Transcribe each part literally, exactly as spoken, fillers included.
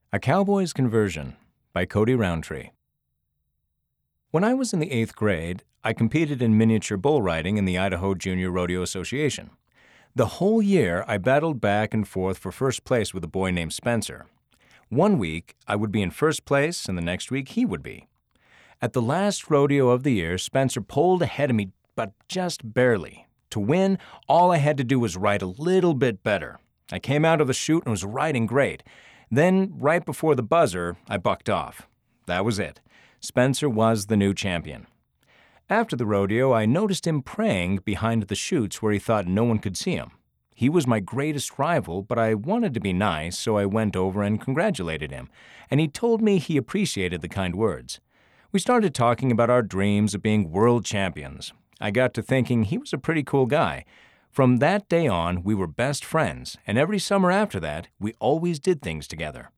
A Cowboy's Conversion by Cody Roundtree. When I was in the eighth grade, I competed in miniature bull riding in the Idaho Junior Rodeo Association. The whole year, I battled back and forth for first place with a boy named Spencer. One week, I would be in first place, and the next week, he would be. At the last rodeo of the year, Spencer pulled ahead of me, but just barely. To win, all I had to do was ride a little bit better. I came out of the chute and was riding great. Then, right before the buzzer, I bucked off. That was it. Spencer was the new champion. After the rodeo, I noticed him praying behind the chutes where he thought no one could see him. He was my greatest rival, but I wanted to be nice, so I went over and congratulated him, and he told me he appreciated the kind words. We started talking about our dreams of being world champions. I got to thinking he was a pretty cool guy. From that day on, we were best friends, and every summer after that, we always did things together.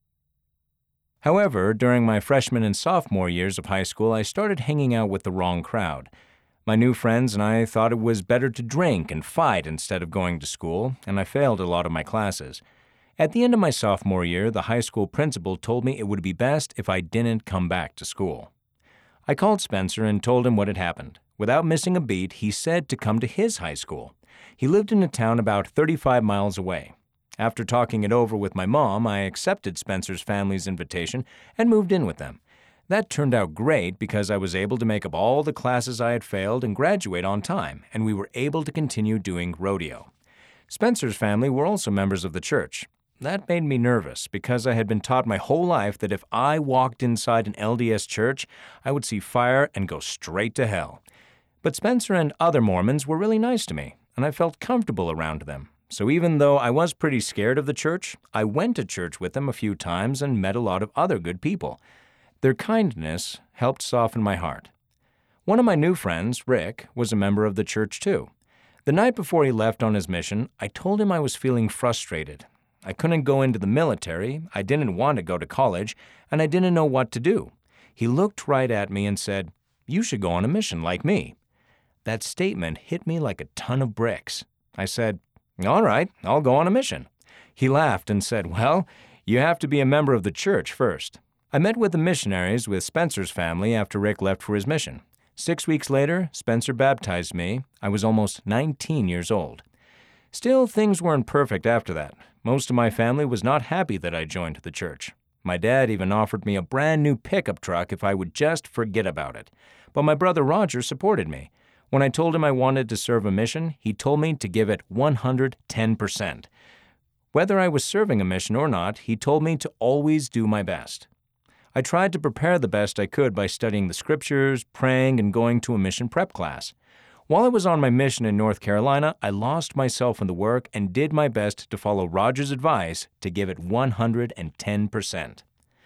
However, during my freshman and sophomore years of high school, I started hanging out with the wrong crowd. My new friends and I thought it was better to drink and fight instead of going to school, and I failed a lot of my classes. At the end of my sophomore year, the high school principal told me it would be best if I didn't come back to school. I called Spencer and told him what had happened. Without missing a beat, he said to come to his high school. He lived in a town about thirty-five miles away. After talking it over with my mom, I accepted Spencer's family's invitation and moved in with them. That turned out great because I was able to make up all the classes I had failed and graduate on time, and we were able to continue doing rodeo. Spencer's family were also members of the church. That made me nervous because I had been taught my whole life that if I walked inside an L D S church, I would see fire and go straight to hell. But Spencer and other Mormons were really nice to me, and I felt comfortable around them. So even though I was pretty scared of the church, I went to church with them a few times and met a lot of other good people. Their kindness helped soften my heart. One of my new friends, Rick, was a member of the church too. The night before he left on his mission, I told him I was feeling frustrated. I couldn't go into the military, I didn't want to go to college, and I didn't know what to do. He looked right at me and said, "You should go on a mission like me." That statement hit me like a ton of bricks. I said, "All right, I'll go on a mission." He laughed and said, "Well, you have to be a member of the church first." I met with the missionaries with Spencer's family after Rick left for his mission. Six weeks later, Spencer baptized me. I was almost nineteen years old. Still, things weren't perfect after that. Most of my family was not happy that I joined the church. My dad even offered me a brand new pickup truck if I would just forget about it. But my brother Roger supported me. When I told him I wanted to serve a mission, he told me to give it one hundred ten percent. Whether I was serving a mission or not, he told me to always do my best. I tried to prepare the best I could by studying the scriptures, praying, and going to a mission prep class. While I was on my mission in North Carolina, I lost myself in the work and did my best to follow Roger's advice to give it one hundred ten percent.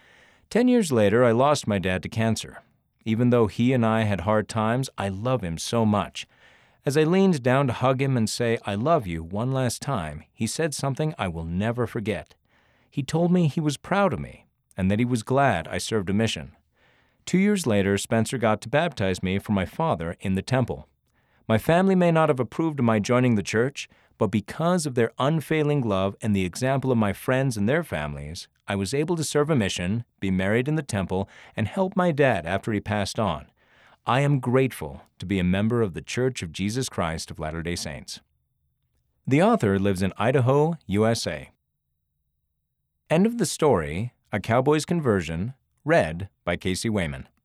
Ten years later, I lost my dad to cancer. Even though he and I had hard times, I love him so much. As I leaned down to hug him and say, "I love you," one last time, he said something I will never forget. He told me he was proud of me and that he was glad I served a mission. Two years later, Spencer got to baptize me for my father in the temple. My family may not have approved of my joining the church, but because of their unfailing love and the example of my friends and their families, I was able to serve a mission, be married in the temple, and help my dad after he passed on. I am grateful to be a member of the Church of Jesus Christ of Latter-day Saints. The author lives in Idaho, U S A. End of the story, A Cowboy's Conversion, read by Casey Wayman.